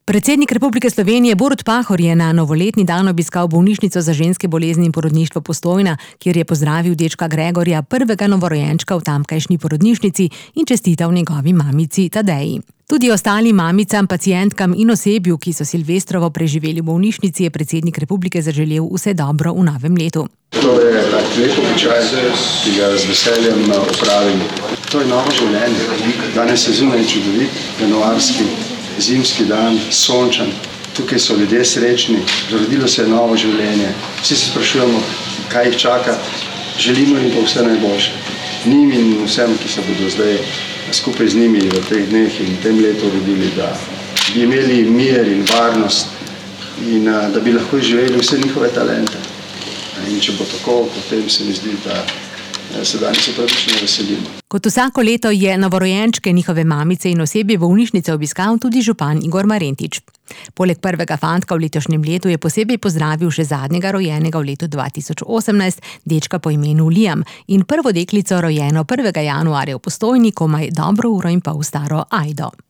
Predsednik Republike Slovenije Borut Pahor je na novoletni dan obiskal bolnišnico za ženske bolezni in porodništvo Postojna, kjer je pozdravil dečka Gregorja, prvega novorojenčka v tamkajšnji porodnišnici, in čestital njegovi mamici Tadeji. Tudi ostalim mamicam, pacientkam in osebju, ki so silvestrovo preživeli v bolnišnici, je predsednik Republike zaželel vse dobro v novem letu. To je lep običaj, ki ga z veseljem opravim. To je novo življenje. Danes je zunaj čudovit, januarski, zimski dan, sončen. Tukaj so ljudje srečni, rodilo se je novo življenje. Vsi se sprašujemo, kaj jih čaka. Želimo jim pa vse najboljše. Njim in vsem, ki se bodo zdaj skupaj z njimi v teh dneh in tem letu rodili, da bi imeli mir in varnost in da bi lahko živeli vse njihove talente. In če bo tako, potem se mi zdi, da se danes upravičeno veselimo. Kot vsako leto je novorojenčke, njihove mamice in osebje bolnišnice obiskal tudi župan Igor Marentič. Poleg prvega fantka v letošnjem letu je posebej pozdravil še zadnjega rojenega v letu 2018, dečka po imenu Liam, in prvo deklico, rojeno 1. januarja v Postojni, komaj dobro uro in pol staro Ajdo.